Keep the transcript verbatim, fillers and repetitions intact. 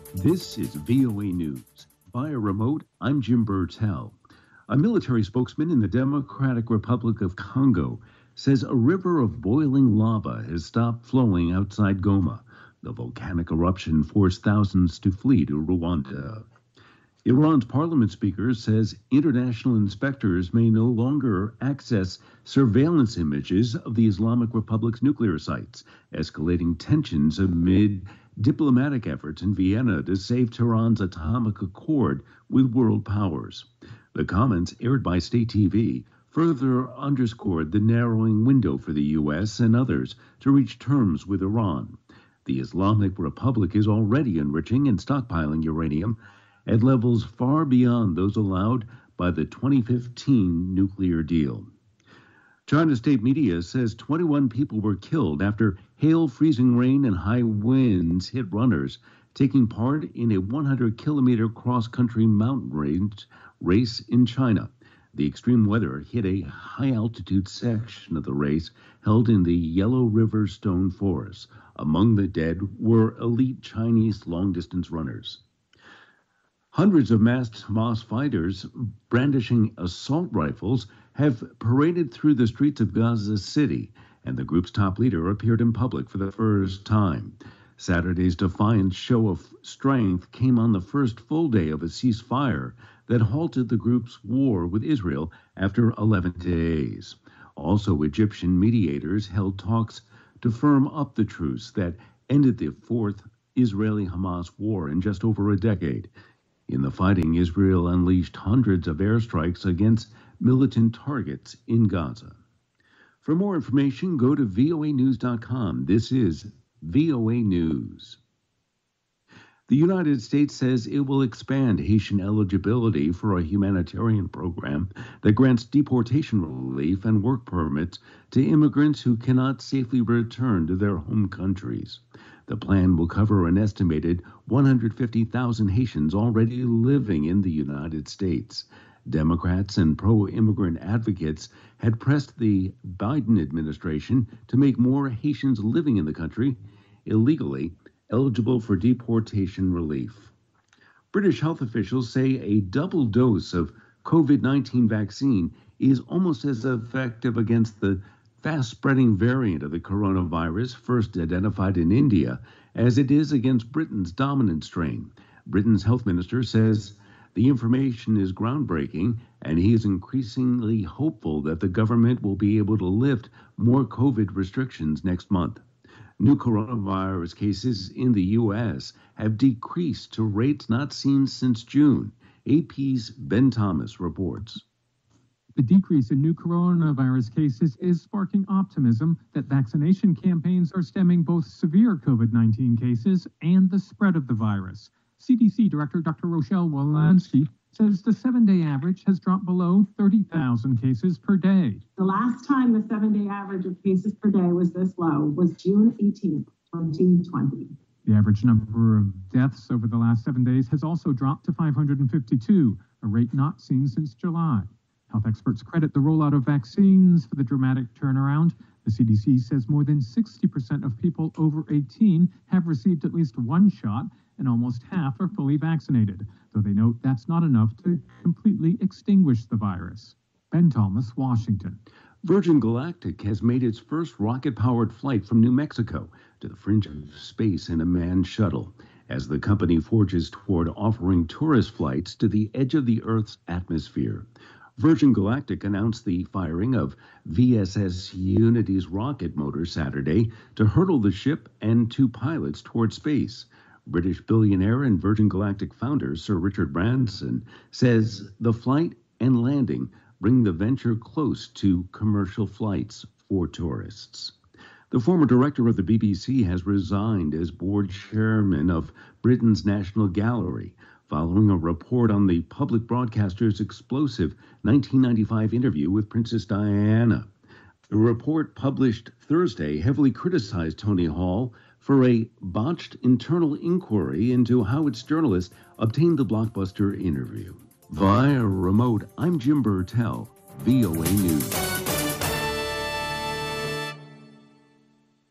This is V O A News. Via remote, I'm Jim Burtell. A military spokesman in the Democratic Republic of Congo says a river of boiling lava has stopped flowing outside Goma. The volcanic eruption forced thousands to flee to Rwanda. Iran's parliament speaker says international inspectors may no longer access surveillance images of the Islamic Republic's nuclear sites, escalating tensions amid diplomatic efforts in Vienna to save Tehran's atomic accord with world powers. The comments, aired by state T V, further underscored the narrowing window for the U S and others to reach terms with Iran. The Islamic Republic is already enriching and stockpiling uranium at levels far beyond those allowed by the twenty fifteen nuclear deal. China state media says twenty-one people were killed after hail, freezing rain, and high winds hit runners taking part in a one hundred kilometer cross-country mountain range race in China. The extreme weather hit a high-altitude section of the race held in the Yellow River Stone Forest. Among the dead were elite Chinese long-distance runners. Hundreds of masked Hamas fighters brandishing assault rifles have paraded through the streets of Gaza City, and the group's top leader appeared in public for the first time. Saturday's defiant show of strength came on the first full day of a ceasefire that halted the group's war with Israel after eleven days. Also, Egyptian mediators held talks to firm up the truce that ended the fourth Israeli-Hamas war in just over a decade. In the fighting, Israel unleashed hundreds of airstrikes against militant targets in Gaza. For more information, go to V O A news dot com. This is V O A News. The United States says it will expand Haitian eligibility for a humanitarian program that grants deportation relief and work permits to immigrants who cannot safely return to their home countries. The plan will cover an estimated one hundred fifty thousand Haitians already living in the United States. Democrats and pro-immigrant advocates had pressed the Biden administration to make more Haitians living in the country illegally eligible for deportation relief. British health officials say a double dose of COVID nineteen vaccine is almost as effective against the fast-spreading variant of the coronavirus first identified in India as it is against Britain's dominant strain. Britain's health minister says the information is groundbreaking, and he is increasingly hopeful that the government will be able to lift more COVID restrictions next month. New coronavirus cases in the U S have decreased to rates not seen since June. A P's Ben Thomas reports. The decrease in new coronavirus cases is sparking optimism that vaccination campaigns are stemming both severe COVID nineteen cases and the spread of the virus. C D C Director Doctor Rochelle Walensky says the seven-day average has dropped below thirty thousand cases per day. The last time the seven-day average of cases per day was this low was June eighteenth, twenty twenty. The average number of deaths over the last seven days has also dropped to five hundred fifty-two, a rate not seen since July. Health experts credit the rollout of vaccines for the dramatic turnaround. The C D C says more than sixty percent of people over eighteen have received at least one shot, and almost half are fully vaccinated, though they note that's not enough to completely extinguish the virus. Ben Thomas, Washington. Virgin Galactic has made its first rocket-powered flight from New Mexico to the fringe of space in a manned shuttle, as the company forges toward offering tourist flights to the edge of the Earth's atmosphere. Virgin Galactic announced the firing of V S S Unity's rocket motor Saturday to hurtle the ship and two pilots toward space. British billionaire and Virgin Galactic founder Sir Richard Branson says the flight and landing bring the venture close to commercial flights for tourists. The former director of the B B C has resigned as board chairman of Britain's National Gallery, following a report on the public broadcaster's explosive nineteen ninety-five interview with Princess Diana. The report, published Thursday, heavily criticized Tony Hall for a botched internal inquiry into how its journalists obtained the blockbuster interview. Via remote, I'm Jim Burtell, V O A News.